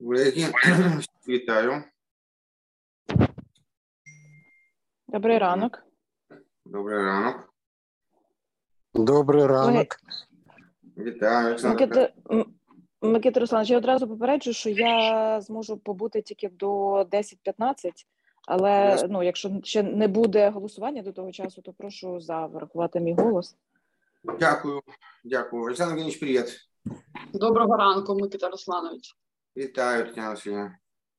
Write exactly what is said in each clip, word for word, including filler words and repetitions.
Колеги, вітаю. Добрий ранок. Добрий ранок. Добрий ранок. Вітаю. Микита, Микита Русланович, я одразу попереджу, що я зможу побути тільки до десять п'ятнадцять, але ну, якщо ще не буде голосування до того часу, то прошу заврахувати мій голос. Дякую. Дякую. Олександр Євгенович, привіт. Доброго ранку, Микита Русланович. Вітаю, Тетяна Васильівна.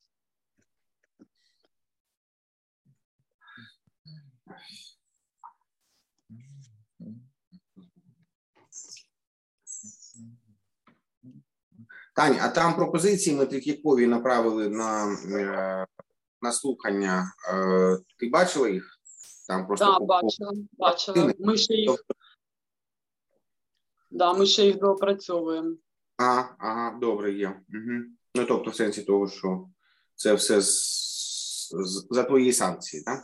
Таня, а там пропозиції ми Третьякові направили на, на слухання. Ти бачила їх? Там просто Так, бачила, бачила. Ми ще їх, да, ми ще їх доопрацьовуємо. Ага, ага, добре, є. Угу. Ну, тобто в сенсі того, що це все з, з, за твої санкції, так?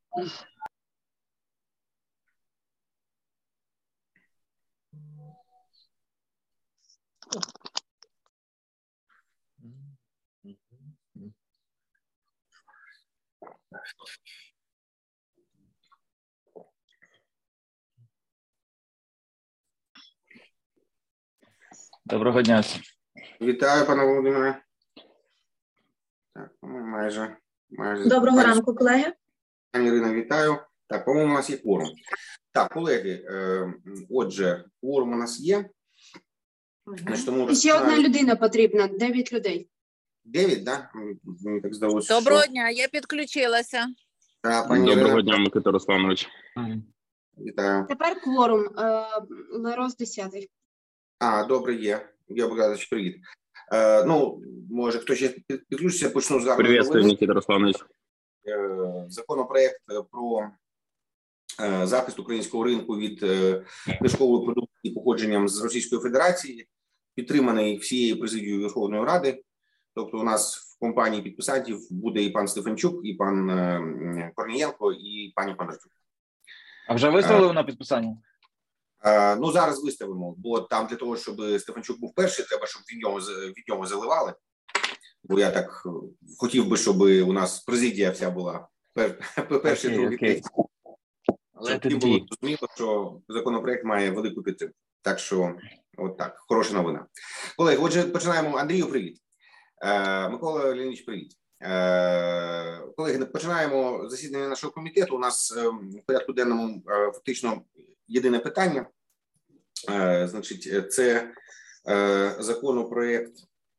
Доброго дня. Вітаю, пане Володимире. Так, майже, майже. Доброго майже. ранку, колеги. Пані Ірина, вітаю. Так, по-моєму, у нас є кворум. Так, колеги, е, отже, кворум у нас є. Значить, тому ще одна людина потрібна, дев'ять людей. Дев'ять, так? Мені так здалося, Доброго що... дня, я підключилася. Так, пані Доброго Ірина. дня, Микита Русланович. Вітаю. Тепер кворум, е, Лерос десятий. А, добре, є. Я Богданович, привіт. Е, ну, може, хто ще підключиться, почну з гарної Приветствую, новини. Микита Русланович. Е, законопроект про е, захист українського ринку від е, книжкової продукції походженням з Російської Федерації, підтриманий всією президією Верховної Ради. Тобто у нас в компанії підписантів буде і пан Стефанчук, і пан е, Корнієнко, і пані Кондратюк. А вже виставили на підписання? Е, ну, зараз виставимо, бо там для того, щоб Стефанчук був перший, треба, щоб від нього, від нього заливали. Бо я так хотів би, щоб у нас президія вся була пер, перший, другий, третій. Але тоді було зрозуміло, що законопроект має велику підтримку. Так що, от так, хороша новина. Колеги, отже, починаємо. Андрію, привіт. Е, Микола Леонідович, привіт. Е, колеги, починаємо засідання нашого комітету. У нас е, в порядку денному е, фактично єдине питання. Е, значить, це е, законопроект,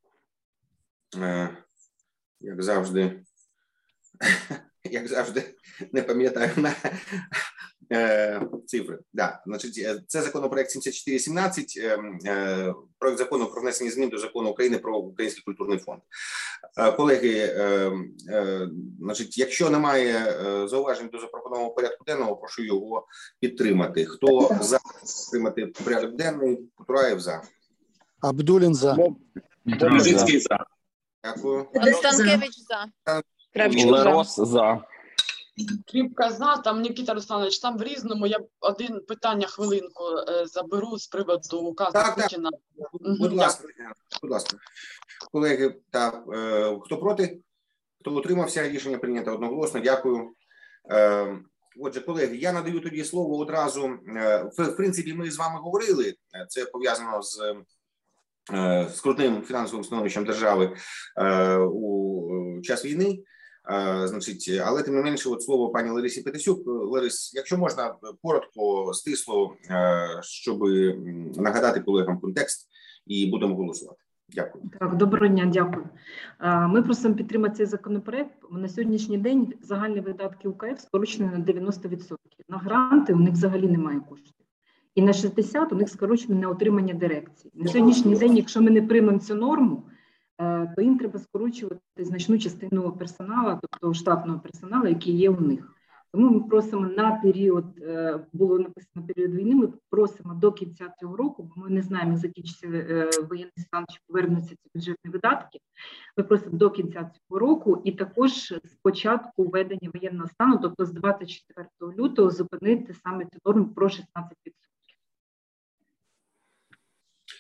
е, як завжди, як завжди, не пам'ятаю на е, цифри. Да, значить, це законопроект сімдесят чотири сімнадцять, е, е, проект закону про внесення змін до закону України про Український культурний фонд. Е, колеги, е, е, значить, якщо немає е, зауважень до запропонованого порядку денного, прошу його підтримати. Хто за підтримати порядок денний? Потураєв за. Абдулін за. Бобжицький за. Дякую. Станкевич за. Лерос за. Кріпка за, там Микита Русланович, там в різному я один питання хвилинку е, заберу з приводу указу Так, так. Путіна. Будь ласка, будь ласка. Колеги, так, е, хто проти, хто утримався, рішення прийнято одноголосно, дякую. Е, отже, колеги, я надаю тоді слово одразу. Е, в, в принципі, ми з вами говорили, це пов'язано з е, скрутним фінансовим становищем держави е, у час війни. Uh, значить, але тим не менше, от слово пані Ларисі Петасюк. Ларис, якщо можна, коротко, стисло, uh, щоб нагадати колегам контекст, і будемо голосувати. Дякую. Так, доброго дня, дякую. Ми просимо підтримати цей законопроект. На сьогоднішній день загальні видатки УКФ скорочені на дев'яносто відсотків. На гранти у них взагалі немає коштів. І на шістдесят відсотків у них скорочено на отримання дирекції. На сьогоднішній день, якщо ми не приймемо цю норму, то їм треба скорочувати значну частину персоналу, тобто штатного персоналу, який є у них. Тому ми просимо на період, було написано період війни, ми просимо до кінця цього року, бо ми не знаємо, як закінчиться воєнний стан, чи повернуться ці бюджетні видатки. Ми просимо до кінця цього року і також з початку введення воєнного стану, тобто з двадцять четвертого лютого, зупинити саме цю норму про шістнадцять відсотків.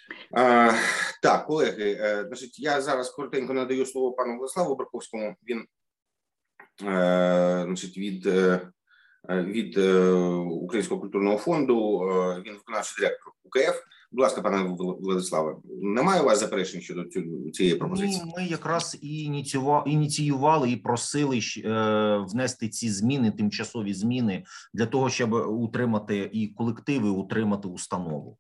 А, так, колеги, значить, я зараз коротенько надаю слово пану Владиславу Браковському. Він е, значить, від, е, від е, Українського культурного фонду, е, він виконавчий директор УКФ. Будь ласка, пане Владиславе, немає у вас заперечень щодо цієї пропозиції? Ми, ми якраз і ініціювали, ініціювали і просили е, внести ці зміни, тимчасові зміни, для того, щоб утримати і колективи, утримати установу.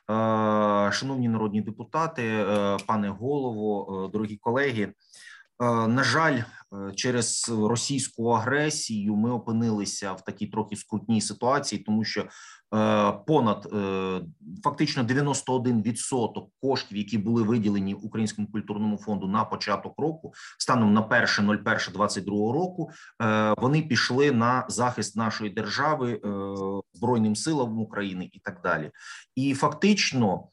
Е, шановні народні депутати, е, пане голово, е, дорогі колеги, е, на жаль, через російську агресію ми опинилися в такій трохи скрутній ситуації, тому що понад фактично дев'яносто один відсоток коштів, які були виділені Українському культурному фонду на початок року, станом на перше нуль перше двадцять другого року, вони пішли на захист нашої держави, Збройним силам України і так далі. І фактично,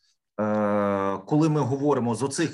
коли ми говоримо з оцих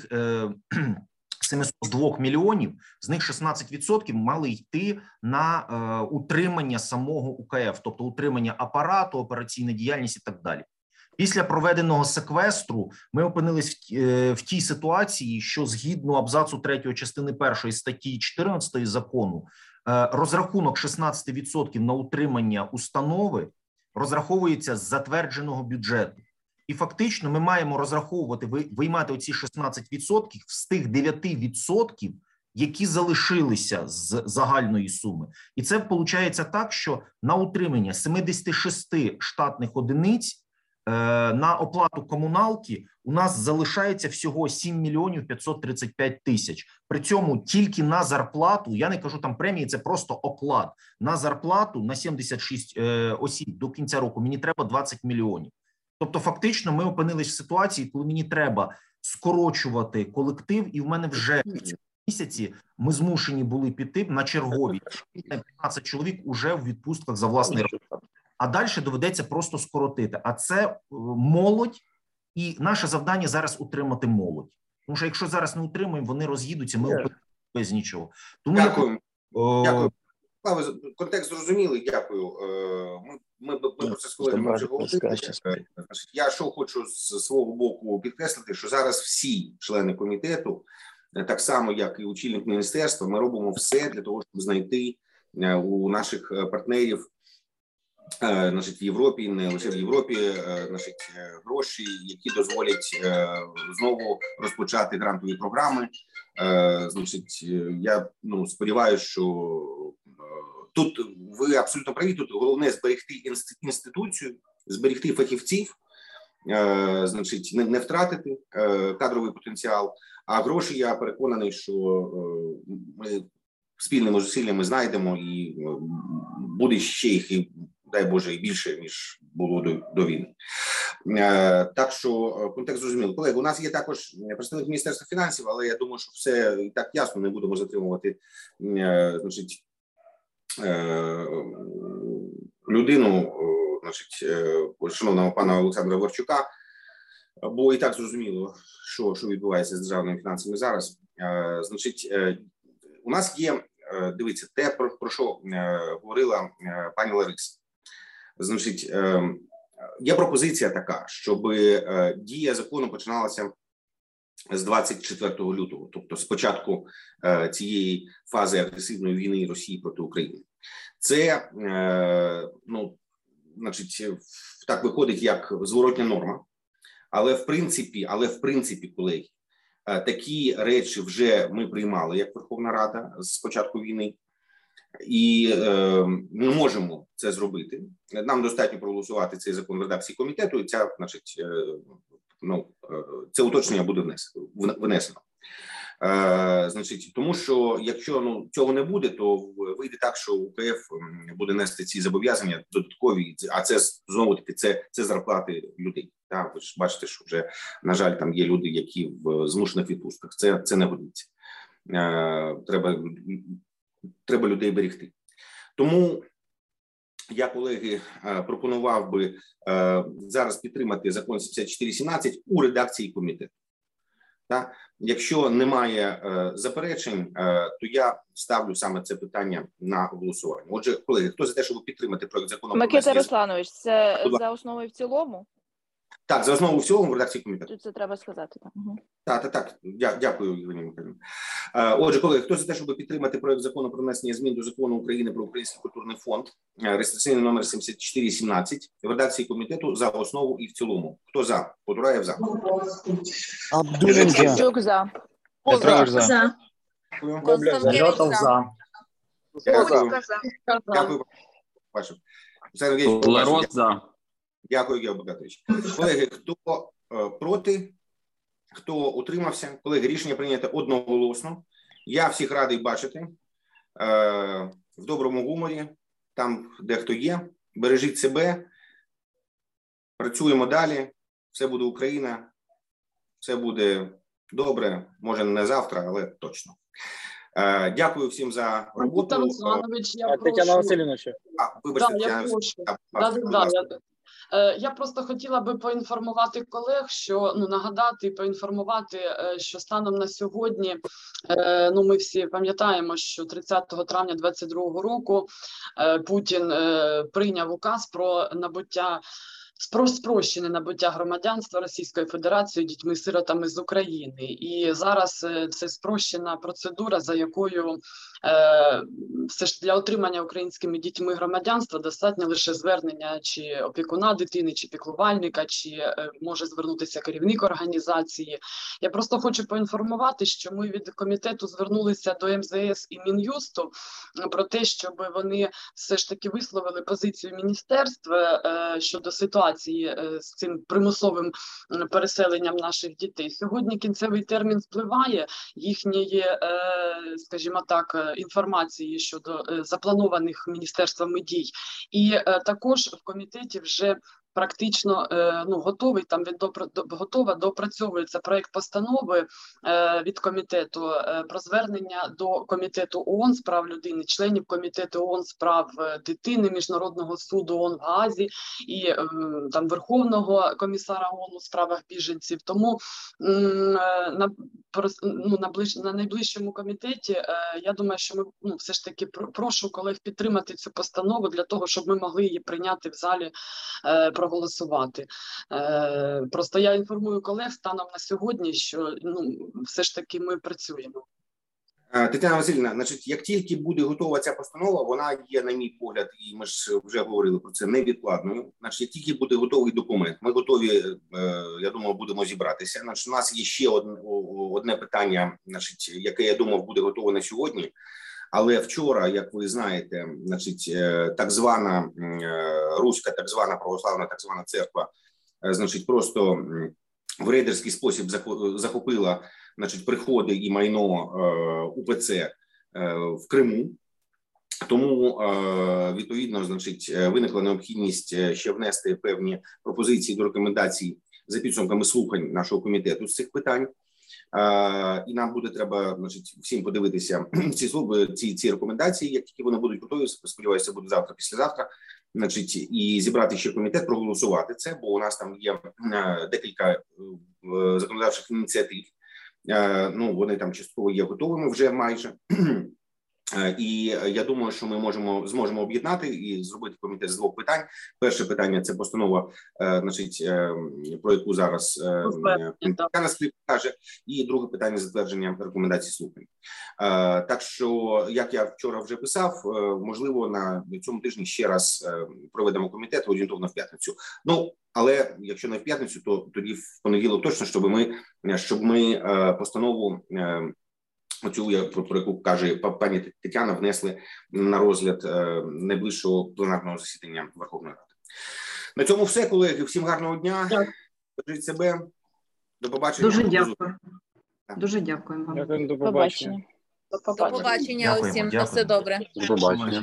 сімсот два мільйонів, з них шістнадцять відсотків мали йти на е, утримання самого УКФ, тобто утримання апарату, операційна діяльність і так далі. Після проведеного секвестру ми опинились в, е, в тій ситуації, що згідно абзацу третьої частини першої статті чотирнадцятої закону, е, розрахунок шістнадцять відсотків на утримання установи розраховується з затвердженого бюджету. І фактично ми маємо розраховувати, виймати оці шістнадцять відсотків з тих дев'ять відсотків, які залишилися з загальної суми. І це виходить так, що на утримання сімдесят шість штатних одиниць, е, на оплату комуналки у нас залишається всього сім мільйонів п'ятсот тридцять п'ять тисяч. При цьому тільки на зарплату, я не кажу там премії, це просто оклад. На зарплату на сімдесят шість е, осіб до кінця року мені треба двадцять мільйонів. Тобто, фактично, ми опинились в ситуації, коли мені треба скорочувати колектив, і в мене вже в цьому місяці ми змушені були піти на чергові. п'ятнадцять чоловік уже в відпустках за власний рахунок. А далі доведеться просто скоротити. А це молодь, і наше завдання зараз утримати молодь. Тому що якщо зараз не утримуємо, вони роз'їдуться, ми опинимося без нічого. Тому Дякую. Я... Дякую. Контекст зрозумілий, дякую. Ми, ми, ми про це з колегами вже говорили. Я що хочу з свого боку підкреслити, що зараз всі члени комітету, так само, як і очільник міністерства, ми робимо все для того, щоб знайти у наших партнерів, значить, в Європі, не лише в Європі, значить, гроші, які дозволять знову розпочати грантові програми. Значить, я ну, сподіваюся, що тут ви абсолютно праві, тут головне зберегти інституцію, зберегти фахівців, е, значить, не, не втратити е, кадровий потенціал, а гроші, я переконаний, що е, ми спільними зусиллями знайдемо і е, буде ще їх, і, дай Боже, і більше, ніж було до, до війни. Е, так що контекст зрозумілий. Колеги, у нас є також представник Міністерства фінансів, але я думаю, що все і так ясно, не будемо затримувати, е, значить, людину, значить, шановного пана Олександра Ворчука, бо і так зрозуміло, що, що відбувається з державними фінансами зараз. Значить, у нас є, дивіться, те, про, про що говорила пані Лариса. Значить, є пропозиція така, щоб дія закону починалася з двадцять четвертого лютого, тобто з початку е, цієї фази агресивної війни Росії проти України. Це, е, ну, значить, так виходить як зворотня норма, але в принципі, але в принципі, колеги, е, такі речі вже ми приймали як Верховна Рада з початку війни, і е, ми можемо це зробити. Нам достатньо проголосувати цей закон в редакції комітету, і ця, значить, е, ну, це уточнення буде внесено. Е, значить, тому що якщо ну, цього не буде, то вийде так, що УКФ буде нести ці зобов'язання додаткові, а це знову-таки це, це зарплати людей. Так, ви ж бачите, що вже, на жаль, там є люди, які в змушених відпустках. Це, це не годиться. Е, треба, треба людей берегти. Тому я, колеги, пропонував би е, зараз підтримати закон сімдесят чотири сімнадцять у редакції комітету. Так? Якщо немає е, заперечень, е, то я ставлю саме це питання на голосування. Отже, колеги, хто за те, щоб підтримати проект закону? Микита Русланович, це за основу і в цілому? Так, за основу всього в редакції комітету. Тут це треба сказати. Так, угу. Так, так, так. Дя, дякую, Євгенія Михайлівна. Отже, колеги, хто за те, щоб підтримати проект закону про внесення змін до Закону України про Український культурний фонд, реєстраційний номер сімдесят чотири сімнадцять, в редакції комітету за основу і в цілому. Хто за? Подураєв за. Абдулін за. Шевчук за. Петрович за. За. Констанкевич за. Дякую. Польська за. Дякую. Бачив. Лерос за. Дякую, Гео Богатович. Колеги, хто е, проти, хто утримався, колеги, рішення прийнято одноголосно. Я всіх радий бачити е, в доброму гуморі, там, де хто є. Бережіть себе, працюємо далі, все буде Україна, все буде добре, може не завтра, але точно. Е, дякую всім за роботу. Віктор Русланович, я прошу. Тетяна Васильівна ще. А, вибачте, Да, я Тетяна прошу. Васильівна. Да, Будь да, ласка. да, я, е, я просто хотіла би поінформувати колег, що ну нагадати і поінформувати, е, що станом на сьогодні, е, ну ми всі пам'ятаємо, що тридцятого травня двадцять другого року е, Путін е, прийняв указ про набуття. Про спрощене набуття громадянства Російської Федерації дітьми-сиротами з України. І зараз це спрощена процедура, за якою е, все ж для отримання українськими дітьми громадянства достатньо лише звернення чи опікуна дитини, чи піклувальника, чи е, може звернутися керівник організації. Я просто хочу поінформувати, що ми від комітету звернулися до ем зе ес і Мін'юсту про те, щоб вони все ж таки висловили позицію міністерства е, щодо ситуації з цим примусовим переселенням наших дітей. Сьогодні кінцевий термін спливає їхньої, скажімо так, інформації щодо запланованих міністерствами дій. І також в комітеті вже практично ну, готовий, там від готова доопрацьовується проект постанови е, від комітету е, про звернення до комітету ООН з прав людини, членів комітету ООН з прав дитини, Міжнародного суду ООН в Гаазі і е, там Верховного комісара ООН у справах біженців. Тому е, на, ну, на, ближ, на найближчому комітеті е, я думаю, що ми ну, все ж таки прошу колег підтримати цю постанову для того, щоб ми могли її прийняти в залі е, проголосувати. Е, просто я інформую колег станом на сьогодні, що ну, все ж таки ми працюємо. Тетяна Васильівна, значить, як тільки буде готова ця постанова, вона є, на мій погляд, і ми ж вже говорили про це, невідкладною. Значить, як тільки буде готовий документ, ми готові, я думаю, будемо зібратися. Значить, у нас є ще одне, одне питання, значить, яке, я думав, буде готове на сьогодні. Але вчора, як ви знаєте, значить, так звана руська, так звана православна, так звана церква, значить, просто в рейдерський спосіб захопила, значить, приходи і майно У Пе Це в Криму. Тому, відповідно, значить, виникла необхідність ще внести певні пропозиції до рекомендацій за підсумками слухань нашого комітету з цих питань. Uh, і нам буде треба, значить, всім подивитися ці ці, ці рекомендації, як тільки вони будуть готові, сподіваюся, буде завтра, післязавтра, значить, і зібрати ще комітет, проголосувати це, бо у нас там є uh, декілька uh, законодавчих ініціатив, uh, ну, вони там частково є готовими вже майже, uh, і я думаю, що ми можемо, зможемо об'єднати і зробити комітет з двох питань. Перше питання – це постанова, uh, значить, uh, про яку зараз Тетяна uh, каже, і друге питання – затвердження рекомендацій слухань. Uh, так що, як я вчора вже писав, uh, можливо, на цьому тижні ще раз uh, проведемо комітет орієнтовно в п'ятницю. Ну, але якщо не в п'ятницю, то тоді в понеділок точно, щоб ми, щоб ми uh, постанову uh, оцю, про, про яку каже пані Тетяна, внесли на розгляд е, найближчого пленарного засідання Верховної Ради. На цьому все, колеги. Всім гарного дня. Бережіть себе. До побачення. Дуже дякую. Дуже дякую вам. Дякую, до побачення. До побачення, до побачення Дякуємо, усім. дякуємо. На все добре. До побачення.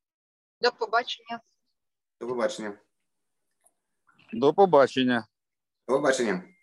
До побачення. До побачення. До побачення. До побачення.